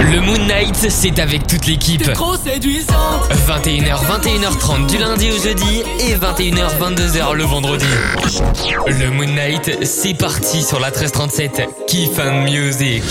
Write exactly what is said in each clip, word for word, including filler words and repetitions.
Le Moon Night, c'est avec toute l'équipe. T'es trop séduisante. vingt et une heures, vingt et une heures trente du lundi au jeudi et vingt et une heures, vingt-deux heures le vendredi. Le Moon Night, c'est parti sur la treize trente-sept. Kiff and Music.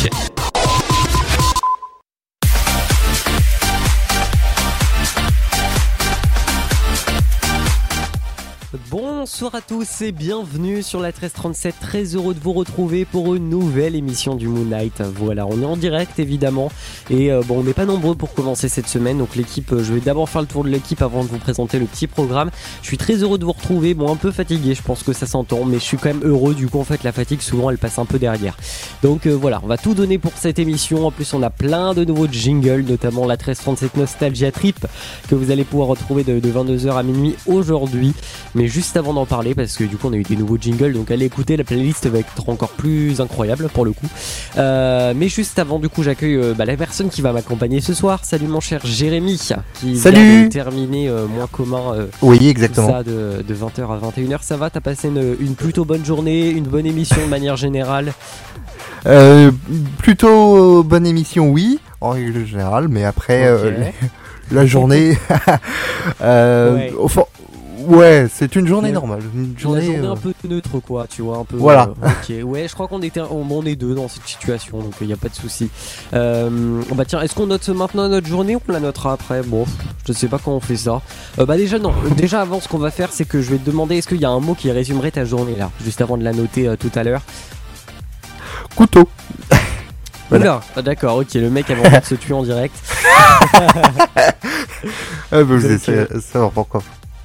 Bonsoir à tous et bienvenue sur la treize trente-sept, très heureux de vous retrouver pour une nouvelle émission du Moon Night. Voilà, on est en direct évidemment et euh, bon, on n'est pas nombreux pour commencer cette semaine, donc l'équipe, euh, je vais d'abord faire le tour de l'équipe avant de vous présenter le petit programme. Je suis très heureux de vous retrouver, bon un peu fatigué, je pense que ça s'entend, mais je suis quand même heureux, du coup en fait la fatigue souvent elle passe un peu derrière. Donc euh, voilà, on va tout donner pour cette émission, en plus on a plein de nouveaux jingles, notamment la treize trente-sept Nostalgia Trip que vous allez pouvoir retrouver de, de vingt-deux heures à minuit aujourd'hui, mais juste avant d'en parler parce que du coup on a eu des nouveaux jingles, donc allez écouter, la playlist va être encore plus incroyable pour le coup. Euh, mais juste avant, du coup j'accueille euh, bah, la personne qui va m'accompagner ce soir. Salut mon cher Jérémy qui Salut. vient de terminer euh, moins commun euh, oui exactement ça de, de vingt heures à vingt et une heures. Ça va, t'as passé une, une plutôt bonne journée, une bonne émission de manière générale? euh, Plutôt bonne émission, oui, en règle générale, mais après okay. euh, la journée euh, ouais. Au fond, ouais, c'est une journée ouais. normale. Une journée, la journée euh... un peu neutre, quoi, tu vois, un peu. Voilà. Euh, ok, ouais, je crois qu'on était, on, on est deux dans cette situation, donc il n'y a pas de souci. Euh, bah tiens, est-ce qu'on note maintenant notre journée ou on la notera après? Bon, je sais pas comment on fait ça. Euh, bah déjà non, déjà avant, ce qu'on va faire, c'est que je vais te demander, est-ce qu'il y a un mot qui résumerait ta journée là, juste avant de la noter euh, tout à l'heure? Couteau. Voilà. Oula, ah, d'accord, ok, le mec avait envie de se tuer en direct. ah bah, vous essayez de savoir pourquoi.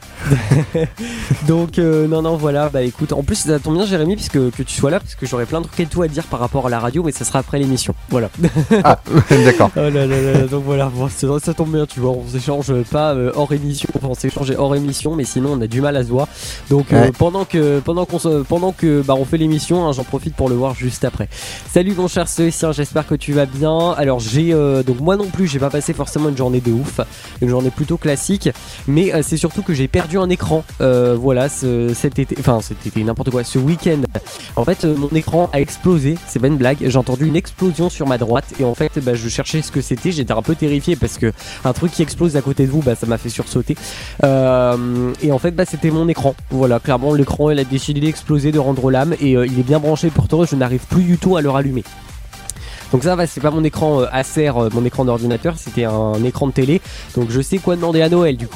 Donc euh, non non voilà, bah écoute, en plus ça tombe bien Jérémy puisque que tu sois là, parce que j'aurais plein de trucs et tout à dire par rapport à la radio, mais ça sera après l'émission, voilà. Ah d'accord. Oh là là là, donc voilà, bon, ça, ça tombe bien, tu vois, on s'échange pas euh, hors émission, enfin on s'échange hors émission, mais sinon on a du mal à se voir, donc euh, ouais. pendant que pendant qu'on se, pendant que bah on fait l'émission, hein, j'en profite pour le voir juste après. Salut mon cher Cécile, j'espère que tu vas bien. Alors j'ai euh, donc moi non plus j'ai pas passé forcément une journée de ouf, une journée plutôt classique, mais euh, c'est surtout que j'ai perdu un écran, euh, voilà, ce, cet été, enfin cet été, n'importe quoi, ce week-end. En fait, euh, mon écran a explosé, c'est pas une blague. J'ai entendu une explosion sur ma droite et en fait, bah, je cherchais ce que c'était. J'étais un peu terrifié parce que un truc qui explose à côté de vous, bah, ça m'a fait sursauter. Euh, et en fait, bah, c'était mon écran. Voilà, clairement, l'écran, il a décidé d'exploser, de rendre l'âme et euh, il est bien branché. Pourtant, je n'arrive plus du tout à le rallumer. Donc ça va, c'est pas mon écran euh, Acer, euh, mon écran d'ordinateur, c'était un écran de télé. Donc je sais quoi demander à Noël du coup.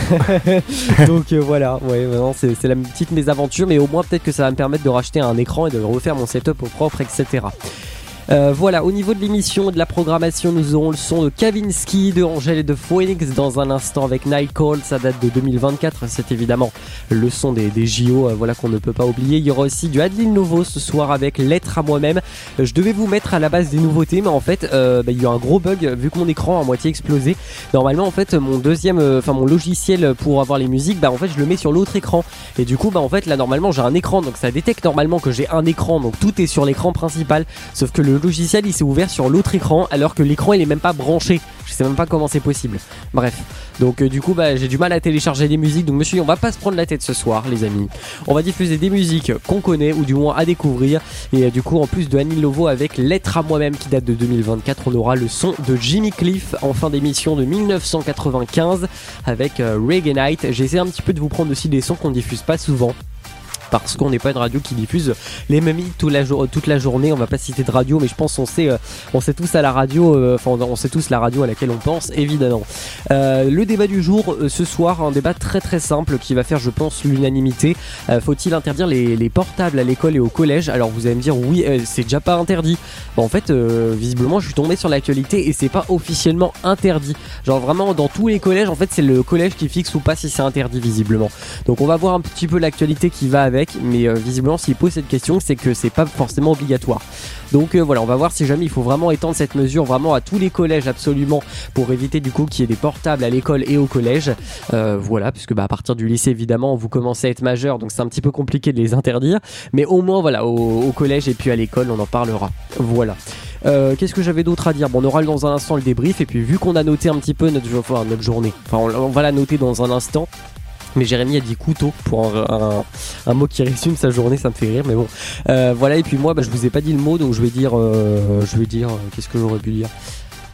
Donc euh, voilà, ouais, vraiment, c'est, c'est la petite mésaventure, mais au moins peut-être que ça va me permettre de racheter un écran et de refaire mon setup au propre, et cetera. Euh, voilà, au niveau de l'émission et de la programmation, nous aurons le son de Kavinsky, de Angèle et de Phoenix dans un instant avec Night Call, ça date de deux mille vingt-quatre, c'est évidemment le son des, des J O, euh, voilà qu'on ne peut pas oublier. Il y aura aussi du Adeline Novo ce soir avec Lettre à moi-même. Euh, je devais vous mettre à la base des nouveautés, mais en fait, euh, bah, il y a eu un gros bug vu que mon écran a à moitié explosé. Normalement, en fait, mon deuxième, enfin euh, mon logiciel pour avoir les musiques, bah en fait, je le mets sur l'autre écran. Et du coup, bah en fait, là normalement, j'ai un écran, donc ça détecte normalement que j'ai un écran, donc tout est sur l'écran principal, sauf que le Le logiciel il s'est ouvert sur l'autre écran alors que l'écran il est même pas branché. Je sais même pas comment c'est possible. Bref, donc euh, du coup bah j'ai du mal à télécharger des musiques, donc monsieur on va pas se prendre la tête ce soir les amis. On va diffuser des musiques qu'on connaît ou du moins à découvrir et euh, du coup en plus de Annie Lovo avec Lettre à moi-même qui date de deux mille vingt-quatre, on aura le son de Jimmy Cliff en fin d'émission de dix-neuf cent quatre-vingt-quinze avec euh, Reggae Night. J'essaie un petit peu de vous prendre aussi des sons qu'on diffuse pas souvent, parce qu'on n'est pas une radio qui diffuse les mêmes hits toute la, jo- toute la journée. On va pas citer de radio, mais je pense qu'on sait, euh, on sait tous à la radio, euh, enfin on sait tous la radio à laquelle on pense, évidemment. Euh, le débat du jour, euh, ce soir, un débat très très simple qui va faire, je pense, l'unanimité. Euh, faut-il interdire les, les portables à l'école et au collège? Alors vous allez me dire, oui, euh, c'est déjà pas interdit. Bon, en fait, euh, visiblement, je suis tombé sur l'actualité et c'est pas officiellement interdit. Genre vraiment, dans tous les collèges, en fait, c'est le collège qui fixe ou pas si c'est interdit, visiblement. Donc on va voir un petit peu l'actualité qui va avec. Mais euh, visiblement s'il pose cette question c'est que c'est pas forcément obligatoire. Donc euh, voilà, on va voir si jamais il faut vraiment étendre cette mesure vraiment à tous les collèges absolument, pour éviter du coup qu'il y ait des portables à l'école et au collège. Euh, voilà, puisque bah, à partir du lycée évidemment vous commencez à être majeur, donc c'est un petit peu compliqué de les interdire. Mais au moins voilà, au, au collège et puis à l'école on en parlera. Voilà. Euh, qu'est-ce que j'avais d'autre à dire? Bon, on aura dans un instant le débrief et puis vu qu'on a noté un petit peu notre, enfin, notre journée, enfin on, on va la noter dans un instant. Mais Jérémy a dit couteau pour un, un, un mot qui résume sa journée, ça me fait rire, mais bon. Euh, voilà, et puis moi, bah, je vous ai pas dit le mot, donc je vais dire, euh, je vais dire, euh, qu'est-ce que j'aurais pu dire?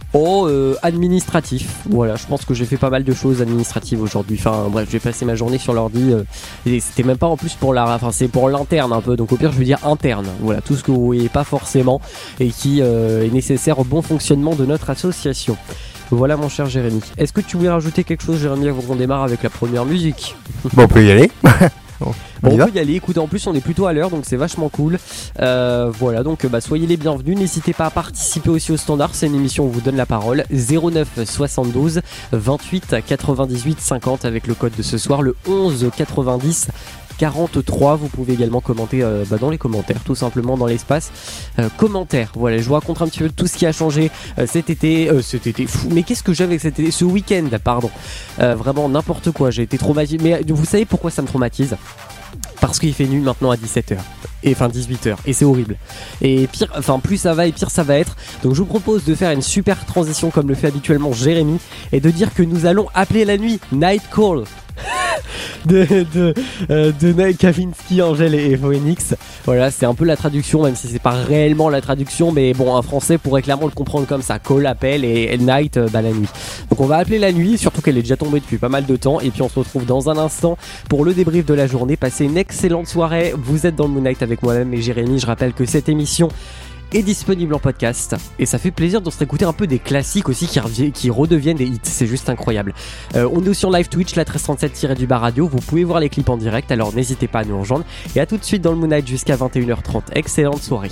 Oh, euh, administratif. Voilà, je pense que j'ai fait pas mal de choses administratives aujourd'hui. Enfin, bref, j'ai passé ma journée sur l'ordi. Euh, et c'était même pas en plus pour la, enfin, c'est pour l'interne un peu. Donc au pire, je veux dire interne. Voilà, tout ce que vous voyez pas forcément et qui euh, est nécessaire au bon fonctionnement de notre association. Voilà, mon cher Jérémy. Est-ce que tu voulais rajouter quelque chose, Jérémy, avant qu'on démarre avec la première musique? Bon, on peut y aller. Bon, on, on peut y aller, écoute, en plus on est plutôt à l'heure donc c'est vachement cool. Euh, voilà, donc bah, soyez les bienvenus, n'hésitez pas à participer aussi au standard, c'est une émission où on vous donne la parole. Zéro neuf soixante-douze vingt-huit quatre-vingt-dix-huit cinquante avec le code de ce soir, le onze quatre-vingt-dix quarante-trois. Vous pouvez également commenter euh, bah, dans les commentaires, tout simplement dans l'espace euh, commentaires. Voilà, je vous raconte un petit peu tout ce qui a changé euh, cet été, euh, cet été fou. Mais qu'est-ce que j'avais avec cet été, ce week-end, pardon. Euh, vraiment n'importe quoi. J'ai été traumatisé. Mais vous savez pourquoi ça me traumatise ? Parce qu'il fait nuit maintenant à dix-sept heures. Et enfin dix-huit heures. Et c'est horrible. Et pire, enfin plus ça va et pire ça va être. Donc je vous propose de faire une super transition comme le fait habituellement Jérémy et de dire que nous allons appeler la nuit Night Call. de de, euh, de Kavinsky, Angèle et Phoenix. Voilà, c'est un peu la traduction, même si c'est pas réellement la traduction, mais bon, un français pourrait clairement le comprendre comme ça. Call, appel et night, euh, bah la nuit. Donc on va appeler la nuit, surtout qu'elle est déjà tombée depuis pas mal de temps. Et puis on se retrouve dans un instant pour le débrief de la journée. Passez une excellente soirée. Vous êtes dans le Moon Night avec moi-même et Jérémy. Je rappelle que cette émission est disponible en podcast et ça fait plaisir de se réécouter un peu des classiques aussi qui, reviennent, qui redeviennent des hits, c'est juste incroyable. Euh, on est aussi en live Twitch, la treize trente-sept du bas radio, vous pouvez voir les clips en direct, alors n'hésitez pas à nous rejoindre et à tout de suite dans le Moon Night jusqu'à vingt et une heures trente. Excellente soirée.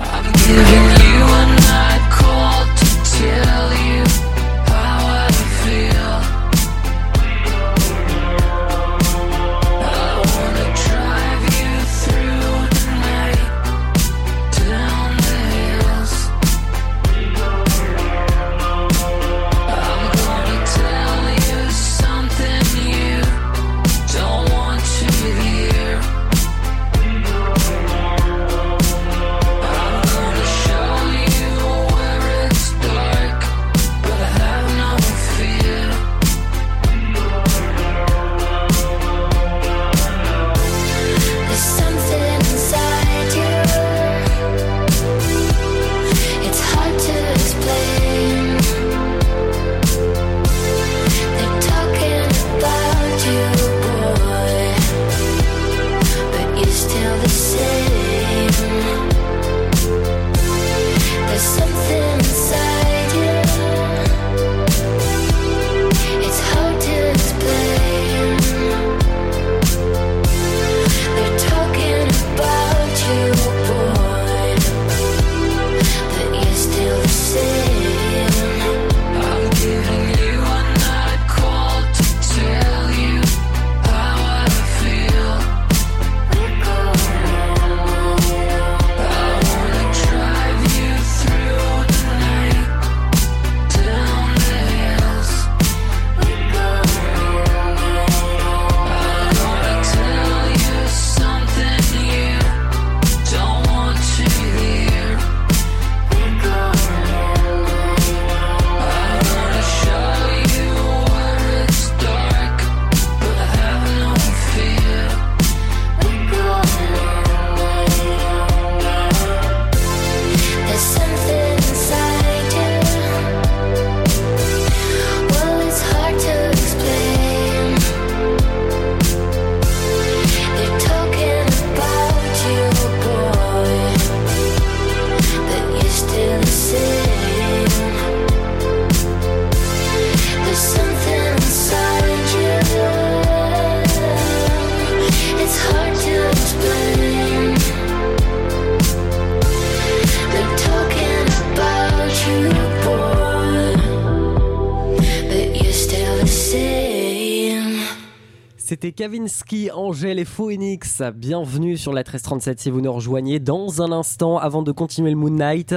C'était Kavinsky, Angèle et Phoenix. Bienvenue sur la treize trente-sept si vous nous rejoignez dans un instant avant de continuer le Moon Night.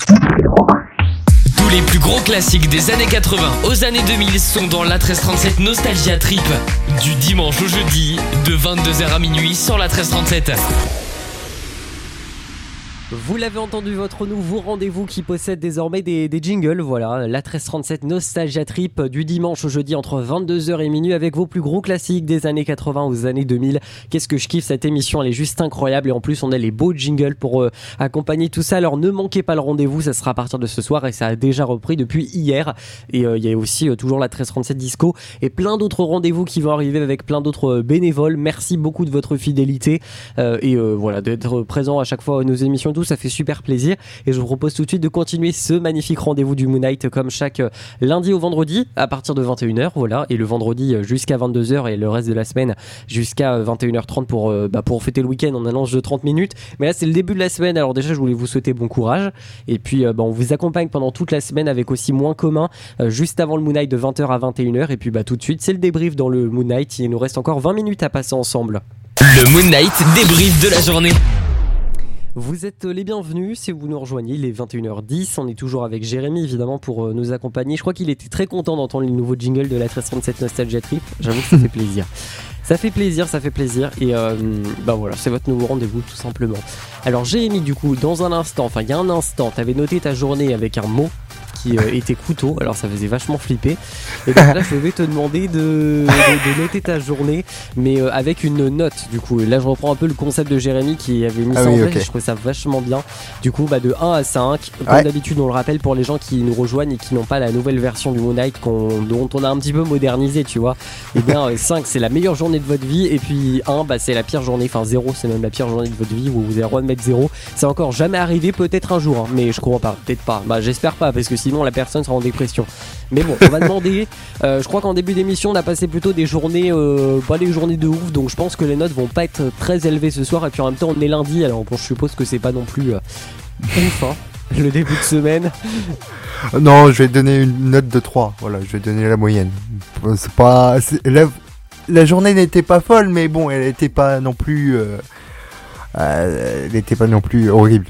Tous les plus gros classiques des années quatre-vingts aux années deux mille sont dans la treize trente-sept Nostalgia Trip. Du dimanche au jeudi, de vingt-deux heures à minuit sur la treize trente-sept. Vous l'avez entendu, votre nouveau rendez-vous qui possède désormais des, des jingles, voilà, la treize trente-sept Nostalgia Trip du dimanche au jeudi entre vingt-deux heures et minuit avec vos plus gros classiques des années quatre-vingts aux années deux mille. Qu'est-ce que je kiffe cette émission, elle est juste incroyable et en plus on a les beaux jingles pour euh, accompagner tout ça. Alors ne manquez pas le rendez-vous, ça sera à partir de ce soir et ça a déjà repris depuis hier. Et il euh, y a aussi euh, toujours la treize trente-sept Disco et plein d'autres rendez-vous qui vont arriver avec plein d'autres euh, bénévoles. Merci beaucoup de votre fidélité euh, et euh, voilà, d'être présent à chaque fois à nos émissions. Tout, ça fait super plaisir et je vous propose tout de suite de continuer ce magnifique rendez-vous du Moon Night comme chaque lundi au vendredi à partir de vingt et une heures, voilà, et le vendredi jusqu'à vingt-deux heures et le reste de la semaine jusqu'à vingt et une heures trente pour, euh, bah, pour fêter le week-end. On annonce de trente minutes, mais là c'est le début de la semaine, alors déjà je voulais vous souhaiter bon courage et puis euh, bah, on vous accompagne pendant toute la semaine avec aussi Moins Commun euh, juste avant le Moon Night de vingt heures à vingt et une heures et puis bah, tout de suite c'est le débrief dans le Moon Night. Il nous reste encore vingt minutes à passer ensemble. Le Moon Night débrief de la journée. Vous êtes les bienvenus si vous nous rejoignez, il est vingt et une heures dix, on est toujours avec Jérémy évidemment pour nous accompagner. Je crois qu'il était très content d'entendre le nouveau jingle de la treize trente-sept Nostalgia Trip, j'avoue que ça fait plaisir. Ça fait plaisir, ça fait plaisir et euh, bah voilà, c'est votre nouveau rendez-vous tout simplement. Alors Jérémy du coup, dans un instant, enfin il y a un instant, t'avais noté ta journée avec un mot qui euh, était couteau, alors ça faisait vachement flipper. Et donc là je vais te demander de, de, de noter ta journée, mais euh, avec une note du coup. Là je reprends un peu le concept de Jérémy qui avait mis ah ça oui, en place, okay. Je trouve ça vachement bien. Du coup bah, de un à cinq, comme ouais. d'habitude on le rappelle pour les gens qui nous rejoignent et qui n'ont pas la nouvelle version du Moon Night qu'on, dont on a un petit peu modernisé, tu vois. Et bien euh, cinq c'est la meilleure journée de votre vie et puis un bah, c'est la pire journée, enfin zéro c'est même la pire journée de votre vie où vous avez le droit de mettre zéro. C'est encore jamais arrivé, peut-être un jour, hein, mais je crois pas, peut-être pas. Bah j'espère pas parce que sinon la personne sera en dépression. Mais bon, on va demander. Euh, je crois qu'en début d'émission, on a passé plutôt des journées, euh, pas des journées de ouf, donc je pense que les notes vont pas être très élevées ce soir. Et puis en même temps, on est lundi, alors bon, je suppose que c'est pas non plus euh, ouf, hein, le début de semaine. Non, je vais donner une note de trois. Voilà, je vais donner la moyenne. C'est pas. C'est, la, la journée n'était pas folle, mais bon, elle était pas non plus. Euh, euh, elle n'était pas non plus horrible.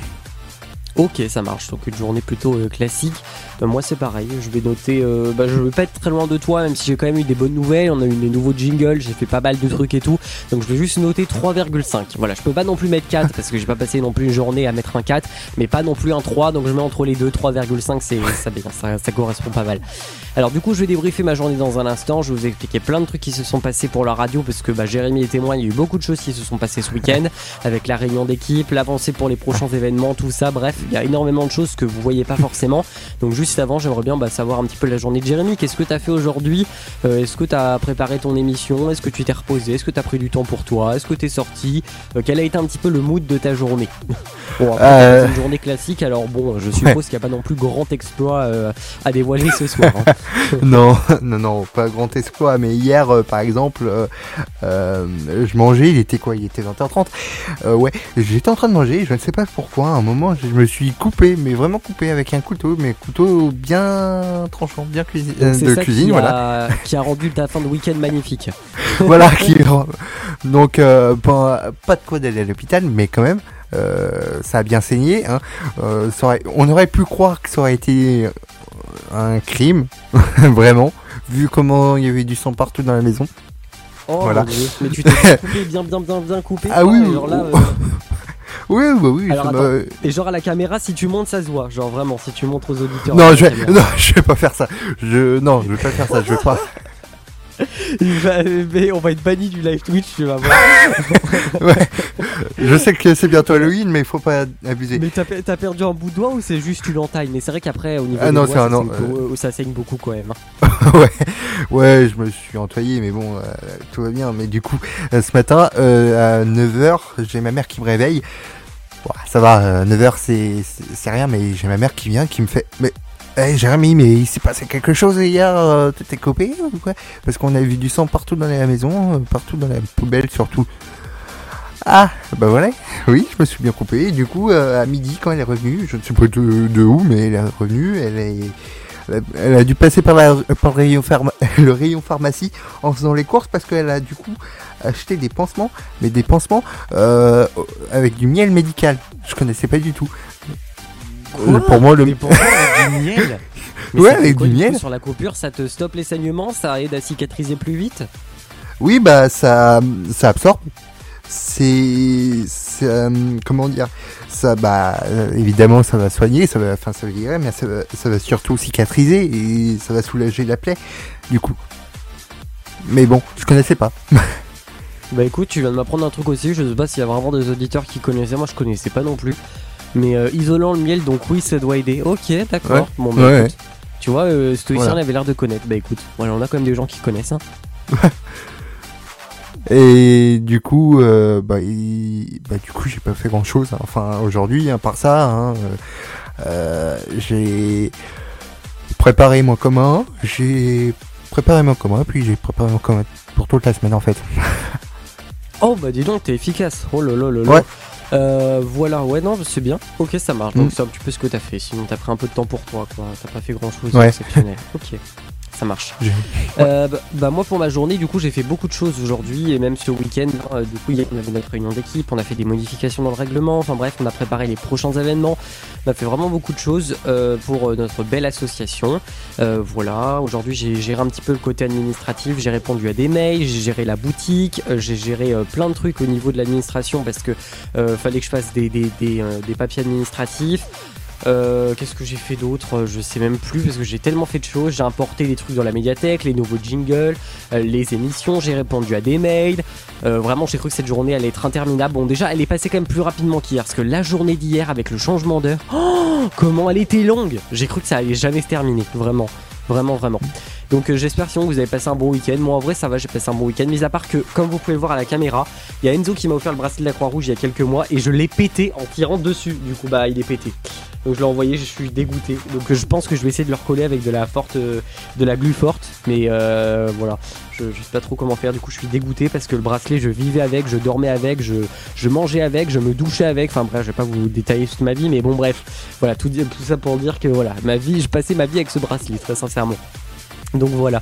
Ok, ça marche, donc une journée plutôt euh, classique. Euh, moi c'est pareil, je vais noter, euh, bah, je vais pas être très loin de toi, même si j'ai quand même eu des bonnes nouvelles, on a eu des nouveaux jingles, j'ai fait pas mal de trucs et tout, donc je vais juste noter trois virgule cinq. Voilà, je peux pas non plus mettre quatre, parce que j'ai pas passé non plus une journée à mettre un quatre, mais pas non plus un trois, donc je mets entre les deux, trois virgule cinq, c'est, ça, ça, ça correspond pas mal. Alors du coup je vais débriefer ma journée dans un instant, je vais vous expliquer plein de trucs qui se sont passés pour la radio, parce que bah, Jérémy est témoin, il y a eu beaucoup de choses qui se sont passées ce week-end, avec la réunion d'équipe, l'avancée pour les prochains événements, tout ça, bref, il y a énormément de choses que vous voyez pas forcément. Donc juste avant j'aimerais bien bah, savoir un petit peu la journée de Jérémy. Qu'est-ce que t'as fait aujourd'hui? euh, Est-ce que t'as préparé ton émission? Est-ce que tu t'es reposé? Est-ce que t'as pris du temps pour toi? Est-ce que t'es sorti? euh, Quel a été un petit peu le mood de ta journée? Bon après euh... c'est une journée classique, alors bon je suppose ouais. qu'il n'y a pas non plus grand exploit euh, à dévoiler ce soir, hein. Non, non, non, pas grand exploit, mais hier euh, par exemple euh, euh, je mangeais, il était quoi? Il était vingt heures trente, euh, ouais, j'étais en train de manger, je ne sais pas pourquoi, à un moment je me suis coupé, mais vraiment coupé avec un couteau, mais couteau bien tranchant, bien cuisi- euh, de cuisine, qui voilà. A, qui a rendu ta fin de week-end magnifique. Voilà, qui donc euh, pas, pas de quoi d'aller à l'hôpital, mais quand même, euh, ça a bien saigné. Hein. Euh, ça aurait, on aurait pu croire que ça aurait été un crime, vraiment, vu comment il y avait du sang partout dans la maison. Oh, voilà. Mais tu t'es coupé bien, bien, bien, bien coupé. Ah oui. Genre là, euh... Oui, bah oui. Alors, attends, me... Et genre à la caméra, si tu montes, ça se voit. Genre vraiment, si tu montres aux auditeurs. Non, je vais... non, je vais pas faire ça. Je, non, je vais pas faire ça. Je vais pas. Il va... Mais on va être banni du live Twitch, tu vas voir. Ouais. Je sais que c'est bientôt Halloween, mais il faut pas abuser. Mais t'as, t'as perdu un bout de doigt ou c'est juste une entaille? Mais c'est vrai qu'après, au niveau ah des non, doigts, c'est ça, un an, saigne, euh... ça saigne beaucoup quand même. ouais, ouais, je me suis entaillé, mais bon, euh, tout va bien. Mais du coup, euh, ce matin, euh, à neuf heures, j'ai ma mère qui me réveille. Bon, ça va, euh, neuf heures, c'est, c'est, c'est rien, mais j'ai ma mère qui vient, qui me fait... Mais, hey, Jérémy, mais il s'est passé quelque chose hier, euh, tu t'es copé ou quoi? Parce qu'on a vu du sang partout dans la maison, euh, partout dans la poubelle surtout. Ah, bah voilà, oui, je me suis bien coupé. Et du coup, euh, à midi, quand elle est revenue, je ne sais pas de, de où, mais elle est revenue, elle est... Elle a dû passer par, la, par le, rayon pharma, le rayon pharmacie en faisant les courses parce qu'elle a du coup acheté des pansements, mais des pansements euh, avec du miel médical. Je connaissais pas du tout. Quoi euh, pour moi, le mais pour moi, avec du miel. Mais ouais, avec quoi, du, du miel. Coup, sur la coupure, ça te stoppe les saignements, ça aide à cicatriser plus vite. Oui, bah ça, ça absorbe. C'est, euh, comment dire, ça, bah, euh, évidemment, ça va soigner, ça va, enfin, ça va guérir, mais ça va, ça va surtout cicatriser et ça va soulager la plaie, du coup. Mais bon, je connaissais pas. Bah écoute, tu viens de m'apprendre un truc aussi, je sais pas s'il y a vraiment des auditeurs qui connaissaient, moi je connaissais pas non plus. Mais euh, isolant le miel, donc oui, ça doit aider. Ok, d'accord. Ouais. Bon, bah Ouais, écoute, tu vois, euh, Stoïcien Voilà. il avait l'air de connaître. Bah écoute, voilà, on a quand même des gens qui connaissent. Hein. Et du coup, euh, bah, il- bah, du coup, j'ai pas fait grand chose. Enfin, aujourd'hui, à part ça, hein, euh, euh, j'ai préparé mon commun, j'ai préparé mon commun, puis j'ai préparé mon commun pour toute la semaine en fait. Oh bah dis donc, t'es efficace. Oh là là là là. Ouais. Euh, voilà, ouais, non, c'est bien. Ok, ça marche. Donc Mm. c'est un petit peu ce que t'as fait. Sinon, t'as pris un peu de temps pour toi, quoi. T'as pas fait grand chose Ouais. d'exceptionnel. Ok, ça marche. J'ai- Euh, bah, bah, moi, pour ma journée, du coup, j'ai fait beaucoup de choses aujourd'hui et même ce week-end. Euh, du coup, hier, on avait notre réunion d'équipe, on a fait des modifications dans le règlement. Enfin bref, on a préparé les prochains événements. On a fait vraiment beaucoup de choses euh, pour euh, notre belle association. Euh, voilà, aujourd'hui, j'ai géré un petit peu le côté administratif. J'ai répondu à des mails, j'ai géré la boutique, euh, j'ai géré euh, plein de trucs au niveau de l'administration parce que euh, fallait que je fasse des, des, des, euh, des papiers administratifs. Euh, qu'est-ce que j'ai fait d'autre? Je sais même plus parce que j'ai tellement fait de choses. J'ai importé des trucs dans la médiathèque, les nouveaux jingles, euh, les émissions, j'ai répondu à des mails. Euh, vraiment, j'ai cru que cette journée allait être interminable. Bon, déjà, elle est passée quand même plus rapidement qu'hier parce que la journée d'hier avec le changement d'heure, oh, comment elle était longue! J'ai cru que ça allait jamais se terminer, vraiment. Vraiment, vraiment. Donc euh, j'espère sinon que vous avez passé un bon week-end. Moi en vrai ça va, j'ai passé un bon week-end. Mis à part que, comme vous pouvez le voir à la caméra, il y a Enzo qui m'a offert le bracelet de la Croix-Rouge il y a quelques mois et je l'ai pété en tirant dessus. Du coup bah il est pété. Donc je l'ai envoyé, je suis dégoûté. Donc euh, je pense que je vais essayer de le recoller avec de la forte, euh, de la glu forte. Mais euh, voilà, je, je sais pas trop comment faire. Du coup je suis dégoûté parce que le bracelet je vivais avec, je dormais avec, je, je mangeais avec, je me douchais avec. Enfin bref, je vais pas vous détailler toute ma vie, mais bon bref. Voilà, tout, tout ça pour dire que voilà, ma vie, je passais ma vie avec ce bracelet, très sincèrement. Donc voilà.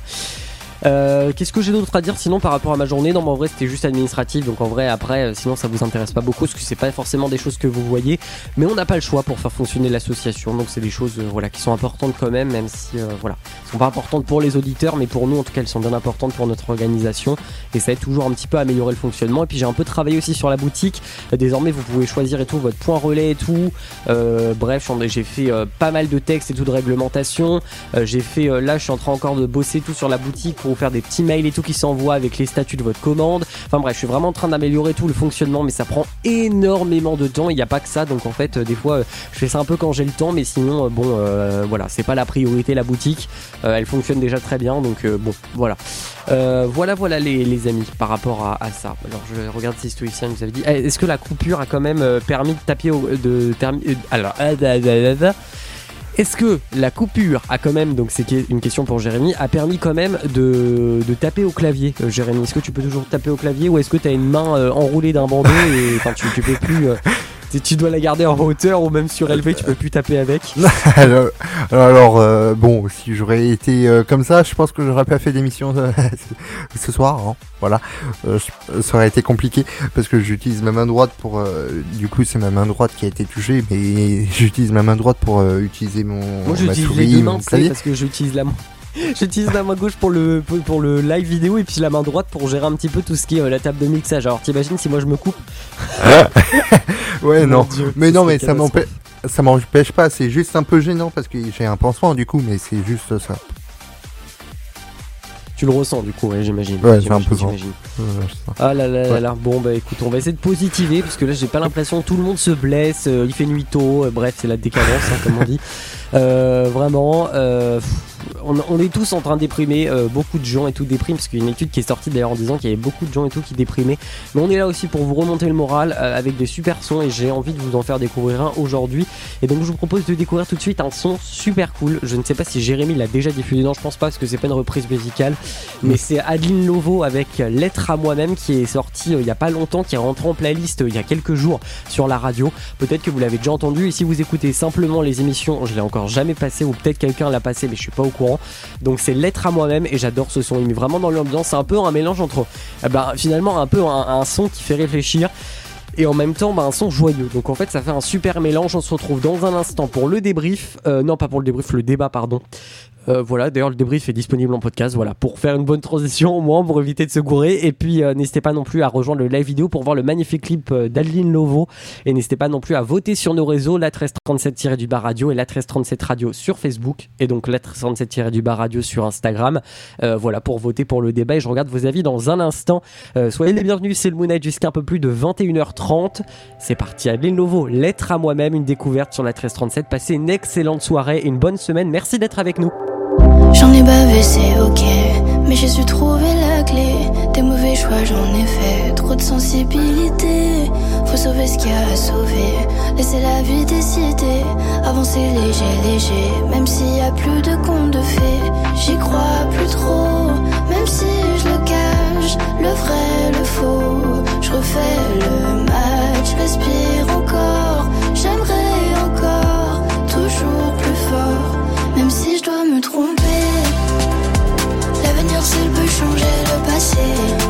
Euh, qu'est-ce que j'ai d'autre à dire sinon par rapport à ma journée? Non mais en vrai c'était juste administratif, donc en vrai après euh, sinon ça vous intéresse pas beaucoup parce que c'est pas forcément des choses que vous voyez, mais on n'a pas le choix pour faire fonctionner l'association, donc c'est des choses euh, voilà, qui sont importantes quand même, même si euh, voilà, elles sont pas importantes pour les auditeurs, mais pour nous en tout cas elles sont bien importantes pour notre organisation et ça aide toujours un petit peu à améliorer le fonctionnement. Et puis j'ai un peu travaillé aussi sur la boutique, euh, désormais vous pouvez choisir et tout votre point relais et tout, euh, bref j'ai fait euh, pas mal de textes et tout de réglementation, euh, j'ai fait euh, là je suis en train encore de bosser tout sur la boutique pour vous faire des petits mails et tout qui s'envoient avec les statuts de votre commande. Enfin bref, je suis vraiment en train d'améliorer tout le fonctionnement, mais ça prend énormément de temps. Il n'y a pas que ça, donc en fait, euh, des fois, euh, je fais ça un peu quand j'ai le temps, mais sinon, euh, bon, euh, voilà, c'est pas la priorité la boutique. Euh, elle fonctionne déjà très bien, donc euh, bon, voilà. Euh, voilà, voilà les, les amis, par rapport à, à ça. Alors je regarde si Stoïcien nous avait dit. Eh, est-ce que la coupure a quand même euh, permis de taper au, de termi- euh, alors. Ah, da, da, da, da. Est-ce que la coupure a quand même, donc c'est une question pour Jérémy, a permis quand même de, de taper au clavier, euh, Jérémy? Est-ce que tu peux toujours taper au clavier ou est-ce que tu as une main euh, enroulée d'un bandeau et enfin tu, tu peux plus, euh, tu, tu dois la garder en hauteur ou même surélevée, tu peux plus taper avec? alors, alors euh, bon, si j'aurais été euh, comme ça, je pense que j'aurais pas fait d'émission euh, ce soir. Hein, voilà, euh, ça aurait été compliqué parce que j'utilise ma main droite pour. Euh, du coup, c'est ma main droite qui a été touchée, mais j'utilise ma main droite pour euh, utiliser mon Moi ma j'utilise souris, les deux mon mains, c'est clavier. parce que j'utilise la main. J'utilise la main gauche pour le, pour le live vidéo et puis la main droite pour gérer un petit peu tout ce qui est euh, la table de mixage. Alors t'imagines si moi je me coupe? Ouais, Mon non, Dieu, mais non, c'est mais ça catastrophe. m'empêche. Ça m'empêche pas, c'est juste un peu gênant parce que j'ai un pansement du coup, mais c'est juste ça. Tu le ressens du coup, ouais, j'imagine. Ouais, c'est J'imagine, un peu ça. j'imagine. Euh, ça. Ah là là là Ouais. là, bon bah écoute, on va essayer de positiver parce que là j'ai pas l'impression que tout le monde se blesse, euh, il fait nuit tôt, euh, bref c'est la décadence hein, comme on dit. Euh, vraiment, euh, on, on est tous en train de déprimer, euh, beaucoup de gens et tout dépriment parce qu'il y a une étude qui est sortie d'ailleurs en disant qu'il y avait beaucoup de gens et tout qui déprimaient. Mais on est là aussi pour vous remonter le moral euh, avec des super sons et j'ai envie de vous en faire découvrir un aujourd'hui. Et donc je vous propose de découvrir tout de suite un son super cool. Je ne sais pas si Jérémy l'a déjà diffusé, non je pense pas parce que c'est pas une reprise musicale, mais c'est Adeline Lovo avec Lettre à moi-même qui est sorti euh, il y a pas longtemps, qui est rentré en playlist euh, il y a quelques jours sur la radio. Peut-être que vous l'avez déjà entendu et si vous écoutez simplement les émissions, je l'ai encore jamais passé ou peut-être quelqu'un l'a passé mais je suis pas au courant. Donc c'est Lettre à moi-même et j'adore ce son, il met vraiment dans l'ambiance. C'est un peu un mélange entre eh ben, finalement un peu un, un son qui fait réfléchir et en même temps bah, un son joyeux. Donc en fait ça fait un super mélange. On se retrouve dans un instant pour le débrief, euh, non pas pour le débrief, le débat pardon. Euh, voilà, d'ailleurs le débrief est disponible en podcast, voilà, pour faire une bonne transition au moins, pour éviter de se gourer. Et puis euh, n'hésitez pas non plus à rejoindre le live vidéo pour voir le magnifique clip euh, d'Adeline Lovo. Et n'hésitez pas non plus à voter sur nos réseaux, la treize trente-sept du bas radio et la treize trente-sept radio sur Facebook. Et donc la treize trente-sept du bas radio sur Instagram. Euh, voilà, pour voter pour le débat. Et je regarde vos avis dans un instant. Euh, soyez les bienvenus, c'est le Moon Night jusqu'à un peu plus de vingt et une heures trente. C'est parti, Adeline Lovo, Lettre à moi-même, une découverte sur la treize trente-sept. Passez une excellente soirée, une bonne semaine. Merci d'être avec nous. J'en ai bavé, c'est ok, mais j'ai su trouver la clé. Des mauvais choix, j'en ai fait, trop de sensibilité. Faut sauver ce qu'il y a à sauver, laisser la vie décider. Avancer léger, léger, même s'il y a plus de contes de fées. J'y crois plus trop, même si je le cache, le vrai, le faux. Je refais le match, respire encore, j'aimerais encore, toujours plus fort. Même si je dois me tromper, l'avenir seul peut changer le passé.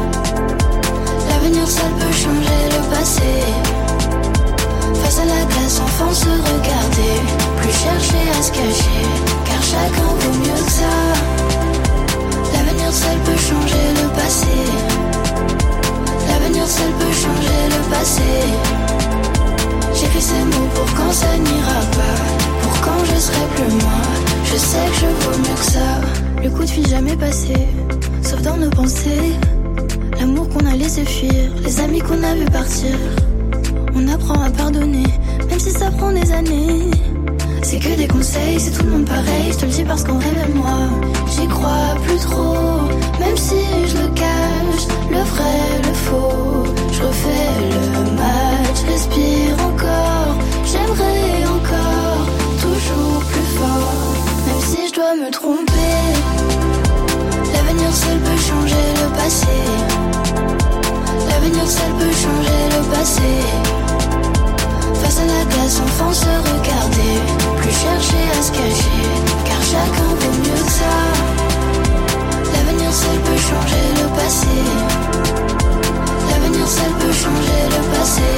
L'avenir seul peut changer le passé. Face à la glace, enfant se regarder, plus chercher à se cacher, car chacun vaut mieux que ça. L'avenir seul peut changer le passé. L'avenir seul peut changer le passé. J'écris ces mots pour quand ça n'ira pas, pour quand je serai plus moi. Je sais que je vaux mieux que ça. Le coup de fil jamais passé, sauf dans nos pensées. L'amour qu'on a laissé fuir, les amis qu'on a vu partir. On apprend à pardonner, même si ça prend des années. C'est que des conseils, c'est tout le monde pareil. Je te le dis parce qu'en vrai même moi, j'y crois plus trop. Même si je le cache, le vrai, le faux. Je refais le match, respire encore. J'aimerais encore, toujours plus fort. Même si je dois me tromper, l'avenir seul peut changer le passé. L'avenir seul peut changer le passé. Face à la glace, enfant se regarder, plus chercher à se cacher, car chacun vaut mieux que ça. L'avenir seul peut changer le passé. L'avenir seul peut changer le passé.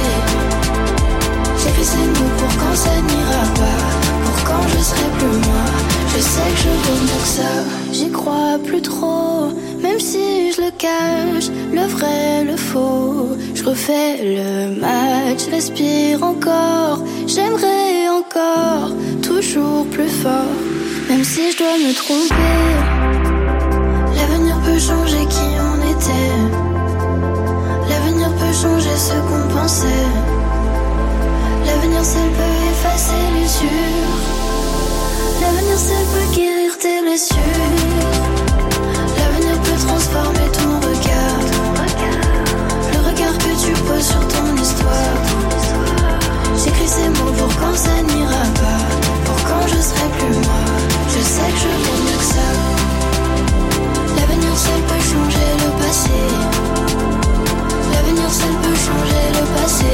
J'écris ces mots pour quand ça n'ira pas, pour quand je serai plus moi. Je sais que je vaux mieux que ça. J'y crois plus trop, même si je le cache, le vrai, le faux. Je refais le match, respire encore. J'aimerais encore, toujours plus fort. Même si je dois me tromper, l'avenir peut changer qui on était. L'avenir peut changer ce qu'on pensait. L'avenir seul peut effacer l'usure. L'avenir seul peut guérir tes blessures. L'avenir peut transformer ton regard. Le regard que tu poses sur ton histoire. J'écris ces mots pour quand ça n'ira pas, pour quand je serai plus moi. Je sais que je vaux mieux que ça. L'avenir seul peut changer le passé. L'avenir seul peut changer le passé.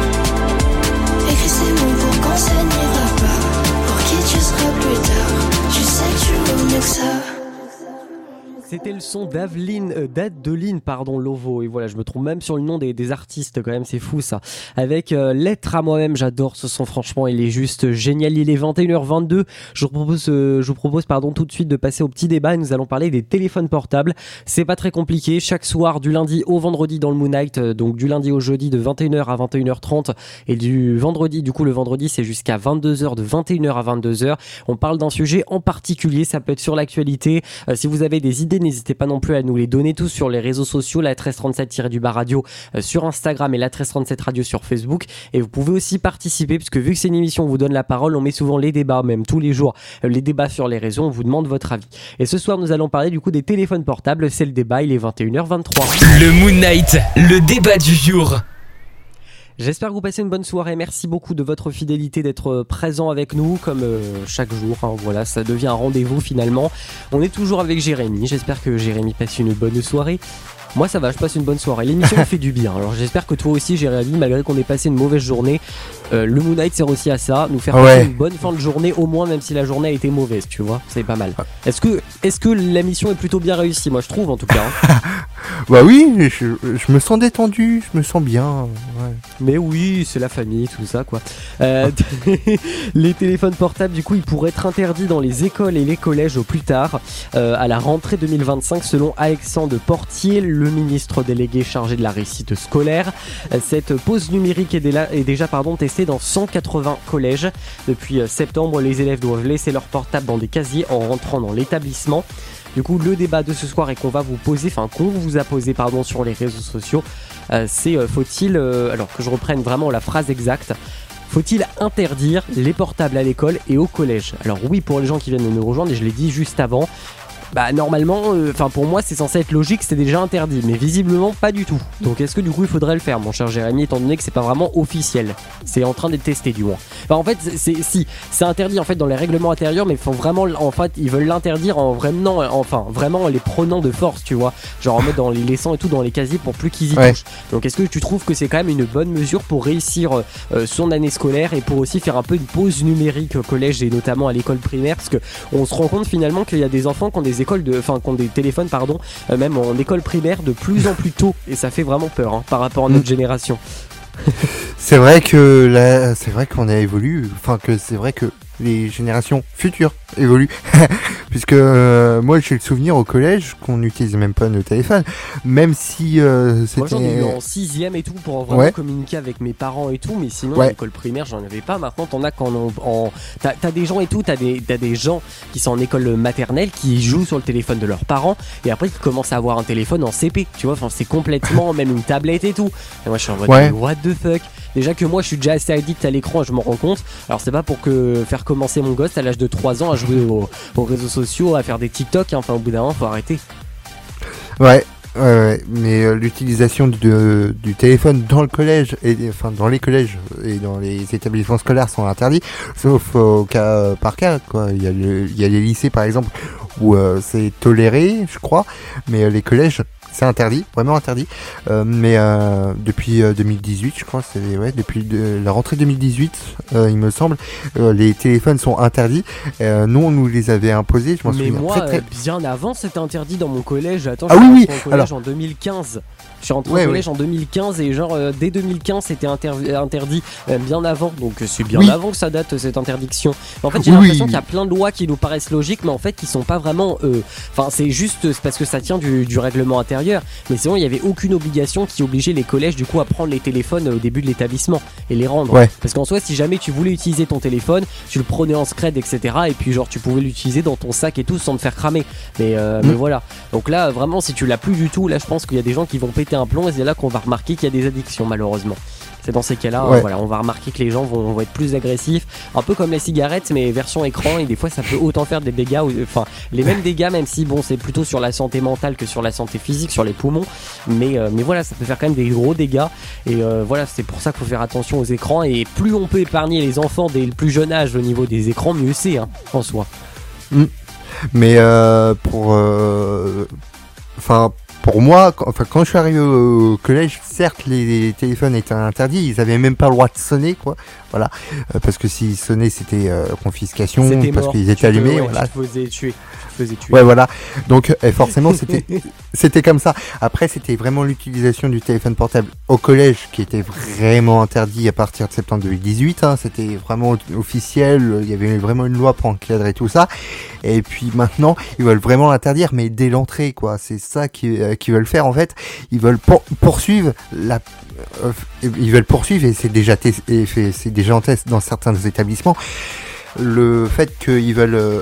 Écris ces mots pour quand ça n'ira pas, pour qui tu seras plus tard. Tu sais que tu vaux mieux que ça. C'était le son d'Adeline, euh, d'Adeline, pardon, Lovo. Et voilà, je me trompe même sur le nom des, des artistes quand même, c'est fou ça. Avec euh, Lettre à moi-même, j'adore ce son, franchement, il est juste génial. Il est vingt et une heures vingt-deux. Je vous propose, euh, je vous propose pardon, tout de suite de passer au petit débat. Nous allons parler des téléphones portables. C'est pas très compliqué. Chaque soir, du lundi au vendredi dans le Moon Night, euh, donc du lundi au jeudi de vingt et une heures à vingt et une heures trente. Et du vendredi, du coup, le vendredi, c'est jusqu'à vingt-deux heures, de vingt et une heures à vingt-deux heures. On parle d'un sujet en particulier, ça peut être sur l'actualité. Euh, si vous avez des idées, n'hésitez pas non plus à nous les donner tous sur les réseaux sociaux, la treize trente-sept du bas radio euh, sur Instagram et la treize trente-sept radio sur Facebook. Et vous pouvez aussi participer, puisque vu que c'est une émission, on vous donne la parole, on met souvent les débats, même tous les jours, euh, les débats sur les réseaux, on vous demande votre avis. Et ce soir, nous allons parler du coup des téléphones portables, c'est le débat, il est vingt et une heures vingt-trois. Le Moon Night, le débat du jour. J'espère que vous passez une bonne soirée. Merci beaucoup de votre fidélité, d'être présent avec nous comme euh, chaque jour. Hein, voilà, ça devient un rendez-vous finalement. On est toujours avec Jérémy. J'espère que Jérémy passe une bonne soirée. Moi ça va, je passe une bonne soirée. L'émission fait du bien. Alors j'espère que toi aussi Jérémy, malgré qu'on ait passé une mauvaise journée, euh, le Moon Night sert aussi à ça, nous faire ouais. passer une bonne fin de journée au moins, même si la journée a été mauvaise, tu vois. C'est pas mal. Est-ce que, est-ce que la mission est plutôt bien réussie? Moi je trouve en tout cas. Hein. Bah oui, je, je me sens détendu, je me sens bien. Ouais. Mais oui, c'est la famille, tout ça quoi. Euh, les téléphones portables, du coup, ils pourraient être interdits dans les écoles et les collèges au plus tard, euh, à la rentrée deux mille vingt-cinq, selon Alexandre Portier, le ministre délégué chargé de la réussite scolaire. Cette pause numérique est, déla- est déjà pardon, testée dans cent quatre-vingts collèges. Depuis septembre, les élèves doivent laisser leur portable dans des casiers en rentrant dans l'établissement. Du coup, le débat de ce soir et qu'on va vous poser, enfin qu'on vous a posé pardon sur les réseaux sociaux, euh, c'est euh, faut-il, euh, alors que je reprenne vraiment la phrase exacte, faut-il interdire les portables à l'école et au collège ? Alors oui, pour les gens qui viennent de nous rejoindre, et je l'ai dit juste avant, bah normalement, enfin euh, pour moi c'est censé être logique, c'est déjà interdit, mais visiblement pas du tout. Donc est-ce que du coup il faudrait le faire, mon cher Jérémy, étant donné que c'est pas vraiment officiel, c'est en train d'être testé du moins. Enfin, en fait, c'est, c'est si c'est interdit en fait dans les règlements intérieurs, mais ils font vraiment, en fait, ils veulent l'interdire en vraiment, enfin vraiment les prenant de force, tu vois, genre en mode dans les laissant et tout dans les casiers pour plus qu'ils y ouais. touchent. Donc est-ce que tu trouves que c'est quand même une bonne mesure pour réussir euh, son année scolaire et pour aussi faire un peu une pause numérique au collège et notamment à l'école primaire, parce que on se rend compte finalement qu'il y a des enfants qui ont des écoles de, enfin qui ont des téléphones pardon, euh, même en école primaire de plus en plus tôt, et ça fait vraiment peur hein, par rapport à notre mmh. génération. C'est vrai que là, c'est vrai qu'on a évolué, enfin que c'est vrai que les générations futures évoluent, puisque euh, moi j'ai le souvenir au collège qu'on n'utilisait même pas nos téléphones, même si euh, c'était... Moi j'en ai eu en sixième et tout pour vraiment ouais. communiquer avec mes parents et tout, mais sinon ouais. à l'école primaire j'en avais pas. Maintenant t'en as quand on, en... T'as, t'as des gens et tout, t'as des, t'as des gens qui sont en école maternelle qui jouent sur le téléphone de leurs parents et après qui commencent à avoir un téléphone en C P, tu vois, enfin c'est complètement même une tablette et tout. Et moi je suis en mode ouais. what the fuck. Déjà que moi je suis déjà assez addict à l'écran et je m'en rends compte. Alors c'est pas pour que faire commencer mon gosse à l'âge de trois ans à jouer aux, aux réseaux sociaux, à faire des TikTok, hein. Enfin au bout d'un moment faut arrêter. Ouais, ouais, ouais. Mais euh, l'utilisation du, de, du téléphone dans le collège, et enfin dans les collèges et dans les établissements scolaires sont interdits, sauf au cas euh, par cas quoi. Il y a le, il y a les lycées par exemple où euh, c'est toléré, je crois, mais euh, les collèges c'est interdit, vraiment interdit. Euh, mais euh, depuis euh, deux mille dix-huit, je crois, c'est ouais, depuis de, la rentrée deux mille dix-huit, euh, il me semble, euh, les téléphones sont interdits. Euh, nous, on nous les avait imposés. Je m'en mais souviens moi, très, très... Euh, bien avant, c'était interdit dans mon collège. Attends, ah je oui, suis oui. en collège Alors... en deux mille quinze. Je suis rentré ouais, au collège ouais. en deux mille quinze et genre euh, dès deux mille quinze c'était inter- interdit euh, bien avant, donc euh, c'est bien oui. avant que ça date cette interdiction. En fait j'ai oui, l'impression oui. qu'il y a plein de lois qui nous paraissent logiques mais en fait qui sont pas vraiment enfin euh, c'est juste c'est parce que ça tient du, du règlement intérieur, mais sinon il y avait aucune obligation qui obligeait les collèges du coup à prendre les téléphones au début de l'établissement et les rendre ouais. parce qu'en soi si jamais tu voulais utiliser ton téléphone tu le prenais en scred etc et puis genre tu pouvais l'utiliser dans ton sac et tout sans te faire cramer, mais, euh, mmh. mais voilà, donc là vraiment si tu l'as plus du tout, là je pense qu'il y a des gens qui vont péter un plomb et c'est là qu'on va remarquer qu'il y a des addictions malheureusement. C'est dans ces cas-là, ouais. euh, voilà, on va remarquer que les gens vont, vont être plus agressifs, un peu comme les cigarettes mais version écran, et des fois ça peut autant faire des dégâts, enfin les mêmes dégâts même si bon c'est plutôt sur la santé mentale que sur la santé physique, sur les poumons, mais, euh, mais voilà ça peut faire quand même des gros dégâts et euh, voilà c'est pour ça qu'il faut faire attention aux écrans, et plus on peut épargner les enfants dès le plus jeune âge au niveau des écrans, mieux c'est hein, en soi. Mmh. Mais euh, pour... Enfin... Euh, Pour moi, quand, enfin, quand je suis arrivé au collège, certes, les, les téléphones étaient interdits, ils avaient même pas le droit de sonner, quoi. Voilà, euh, parce que s'ils sonnaient, c'était euh, confiscation, c'était parce mort. qu'ils étaient tu allumés. Peux, ouais, voilà. Tu te faisais tuer. Tu te faisais tuer. Ouais, voilà. Donc, euh, forcément, c'était, c'était comme ça. Après, c'était vraiment l'utilisation du téléphone portable au collège qui était vraiment interdit à partir de septembre deux mille dix-huit. Hein. C'était vraiment officiel. Il y avait vraiment une loi pour encadrer tout ça. Et puis maintenant, ils veulent vraiment l'interdire, mais dès l'entrée, quoi. C'est ça qu'ils, euh, qu'ils veulent faire en fait. Ils veulent pour, poursuivre la, euh, ils veulent poursuivre et c'est déjà t- et fait, c'est déjà en test dans certains établissements. Le fait qu'ils veulent euh,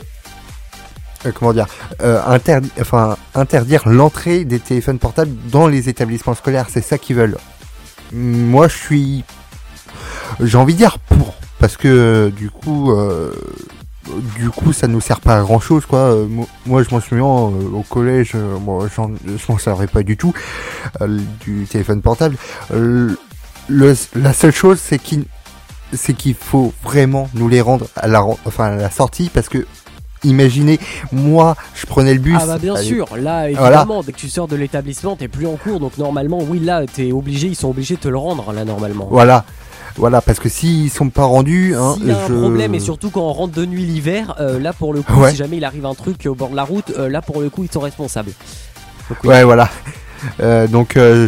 euh, comment dire euh, interdire, enfin interdire l'entrée des téléphones portables dans les établissements scolaires. C'est ça qu'ils veulent. Moi, je suis, j'ai envie de dire pour, parce que euh, du coup. Euh, Du coup, ça nous sert pas à grand chose, quoi. Euh, moi, je m'en souviens euh, au collège, euh, moi, j'en, je m'en servais pas du tout euh, du téléphone portable. Euh, le, la seule chose, c'est qu'il, c'est qu'il faut vraiment nous les rendre à la, enfin, à la sortie, parce que imaginez, moi, je prenais le bus. Ah bah bien allez. sûr, là évidemment, voilà. Dès que tu sors de l'établissement, t'es plus en cours, donc normalement, oui, là, t'es obligé, ils sont obligés de te le rendre, là, normalement. Voilà. Voilà, parce que s'ils sont pas rendus, hein, s'il y a je... un problème, et surtout quand on rentre de nuit l'hiver, euh, là pour le coup, ouais. si jamais il arrive un truc au bord de la route, euh, là pour le coup ils sont responsables. Donc, oui. Ouais, voilà. Euh, donc euh,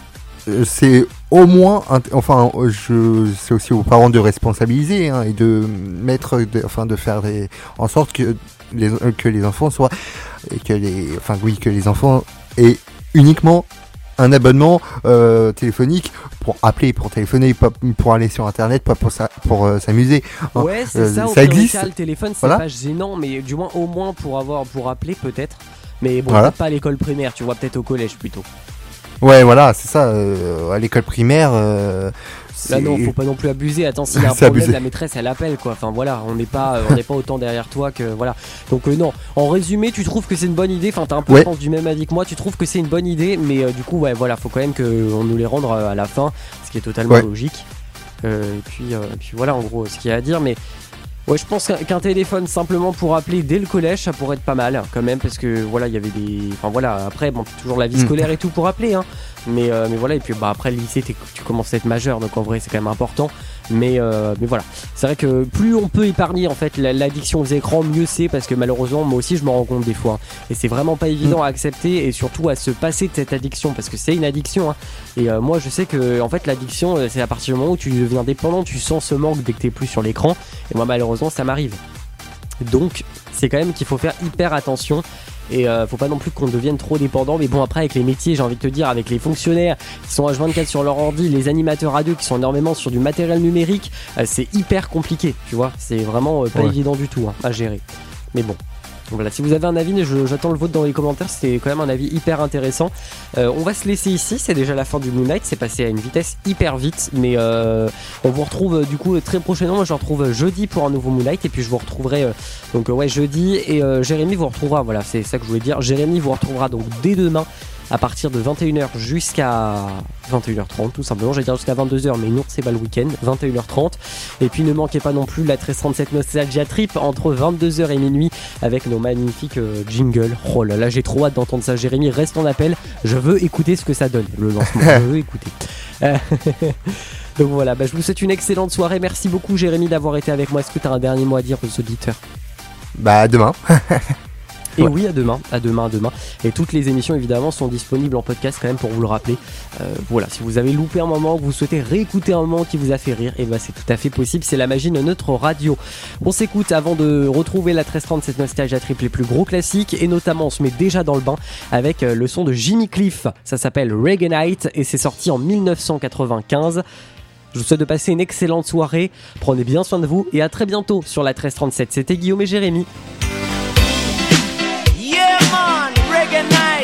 je, c'est au moins, enfin, je, c'est aussi aux parents de responsabiliser hein, et de mettre, de, enfin, de faire des, en sorte que les, que les enfants soient, et que les, enfin, oui, que les enfants aient uniquement un abonnement euh, téléphonique pour appeler, pour téléphoner, pas pour aller sur internet, pas pour, ça, pour euh, s'amuser. Ouais, c'est euh, ça. Ça existe. Cas, le téléphone, c'est voilà. pas gênant, mais du moins au moins pour avoir, pour appeler peut-être. Mais bon, voilà. peut-être pas à l'école primaire, tu vois, peut-être au collège plutôt. Ouais, voilà, c'est ça. Euh, à l'école primaire. Euh, Là non, faut pas non plus abuser. Attends, s'il y a un problème, abusé. La maîtresse elle appelle quoi. Enfin voilà, on n'est pas, euh, on n'est pas autant derrière toi que voilà. Donc euh, non. En résumé, tu trouves que c'est une bonne idée. Enfin, t'as un peu, ouais. je pense, du même avis que moi. Tu trouves que c'est une bonne idée, mais euh, du coup, ouais, voilà, faut quand même que on nous les rende à la fin, ce qui est totalement ouais. logique. Euh, et puis, euh, et puis voilà, en gros, ce qu'il y a à dire, mais. Ouais, je pense qu'un téléphone simplement pour appeler dès le collège, ça pourrait être pas mal quand même, parce que voilà, il y avait des. Enfin voilà, après, bon, toujours la vie scolaire mmh. et tout pour appeler, hein. Mais, euh, mais voilà, et puis bah, après le lycée, tu commences à être majeur, donc en vrai, c'est quand même important. Mais, euh, mais voilà, c'est vrai que plus on peut épargner en fait l'addiction aux écrans, mieux c'est, parce que malheureusement, moi aussi, je me rends compte des fois. Hein, et c'est vraiment pas évident mmh. à accepter et surtout à se passer de cette addiction, parce que c'est une addiction. Hein. Et euh, moi, je sais que en fait, l'addiction, c'est à partir du moment où tu deviens dépendant, tu sens ce manque dès que t'es plus sur l'écran. Et moi, malheureusement, ça m'arrive. Donc, c'est quand même qu'il faut faire hyper attention. Et euh, faut pas non plus qu'on devienne trop dépendant. Mais bon, après avec les métiers, j'ai envie de te dire, avec les fonctionnaires qui sont H vingt-quatre sur leur ordi, les animateurs radio qui sont énormément sur du matériel numérique, euh, c'est hyper compliqué, tu vois. C'est vraiment euh, pas ouais. évident du tout hein, à gérer. Mais bon. Voilà, si vous avez un avis, je, j'attends le vôtre dans les commentaires, c'était quand même un avis hyper intéressant. Euh, on va se laisser ici, c'est déjà la fin du Moon Knight, c'est passé à une vitesse hyper vite, mais euh, on vous retrouve du coup très prochainement. Moi je vous retrouve jeudi pour un nouveau Moon Knight, et puis je vous retrouverai euh, donc ouais jeudi, et euh, Jérémy vous retrouvera, voilà c'est ça que je voulais dire, Jérémy vous retrouvera donc dès demain à partir de vingt et une heures jusqu'à vingt et une heures trente tout simplement, j'allais dire jusqu'à vingt-deux heures mais non c'est pas le week-end, vingt et une heures trente. Et puis ne manquez pas non plus la treize trente-sept Nostalgia Trip entre vingt-deux heures et minuit avec nos magnifiques euh, jingles. Oh là là, j'ai trop hâte d'entendre ça. Jérémy, reste en appel, je veux écouter ce que ça donne, le lancement, je veux écouter. Euh, Donc voilà, bah, je vous souhaite une excellente soirée, merci beaucoup Jérémy d'avoir été avec moi. Est-ce que tu as un dernier mot à dire aux auditeurs? Bah à demain. Et ouais. oui, à demain, à demain, à demain. Et toutes les émissions, évidemment, sont disponibles en podcast quand même pour vous le rappeler. Euh, voilà, si vous avez loupé un moment, que vous souhaitez réécouter un moment qui vous a fait rire, et bah c'est tout à fait possible, c'est la magie de notre radio. On s'écoute avant de retrouver la treize trente-sept Nostalgia Trip, les plus gros classiques, et notamment on se met déjà dans le bain avec le son de Jimmy Cliff. Ça s'appelle Reggae Night et c'est sorti en dix-neuf cent quatre-vingt-quinze. Je vous souhaite de passer une excellente soirée, prenez bien soin de vous et à très bientôt sur la treize trente-sept. C'était Guillaume et Jérémy. Yeah man, reggae night.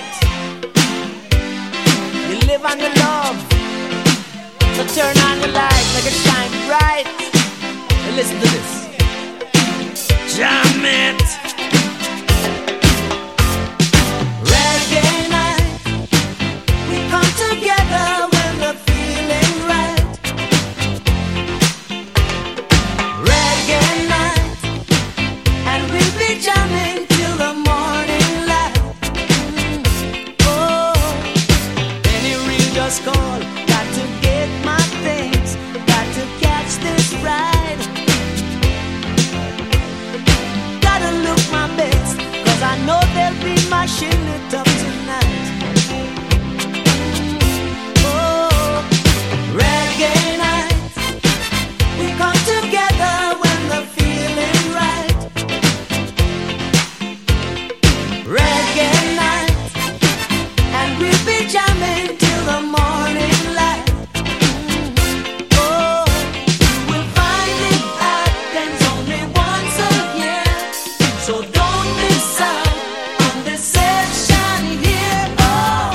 You live on your love. So turn on the light, make it shine bright. And listen to this. Jam it. Reggae night. We come together when the feeling right. Reggae night. And we'll be jamming. Just call, got to get my things, got to catch this ride. Gotta look my best, cause I know they'll be mashing it up tonight. Oh, reggae night, we come together when the feeling right. Reggae night, and we'll be jamming the morning light. Oh, you will find it happens only once a year. So don't miss out on this session here. Oh,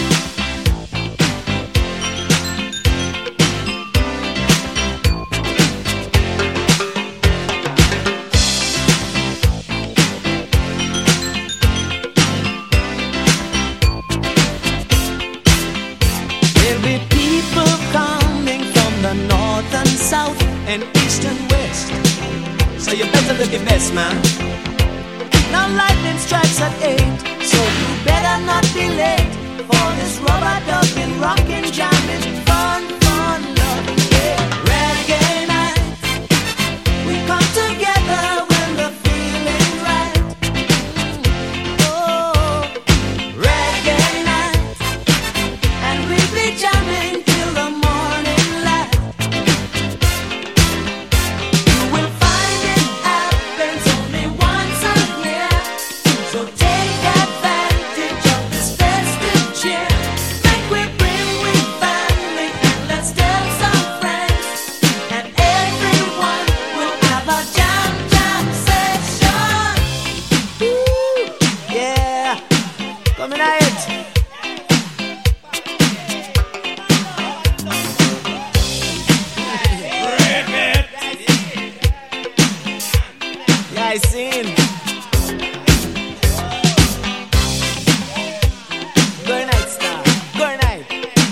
south and east and west, so you better look your best, man. Now lightning strikes at eight, so you better not be late for this rubber ducking, rockin', jamming, fun, fun, love, yeah. Reggae night, we come together when the feeling right. Oh, reggae night, Coming out. Yeah, I seen. Good night, star. Good night.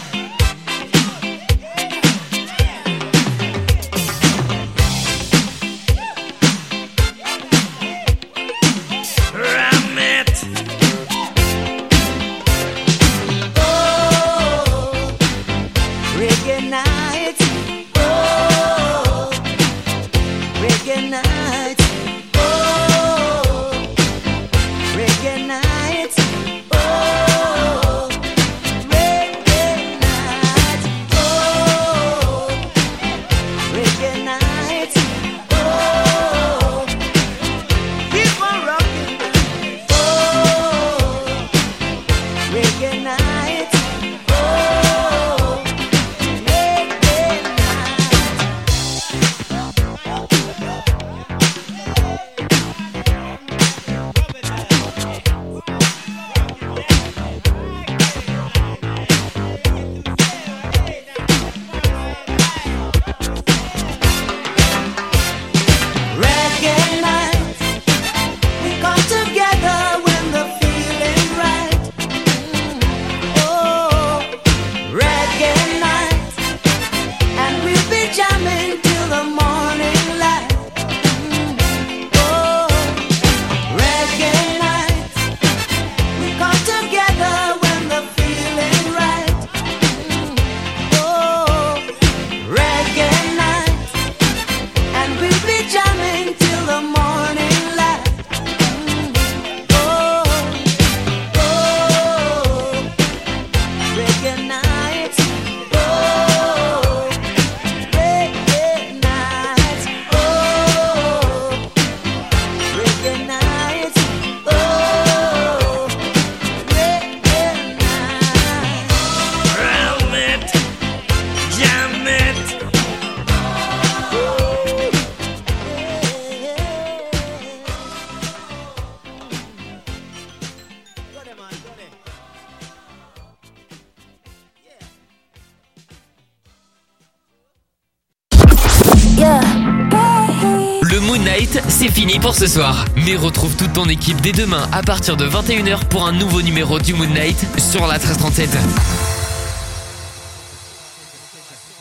Le Moon Night, c'est fini pour ce soir. Mais retrouve toute ton équipe dès demain à partir de vingt et une heures pour un nouveau numéro du Moon Night sur la treize trente-sept.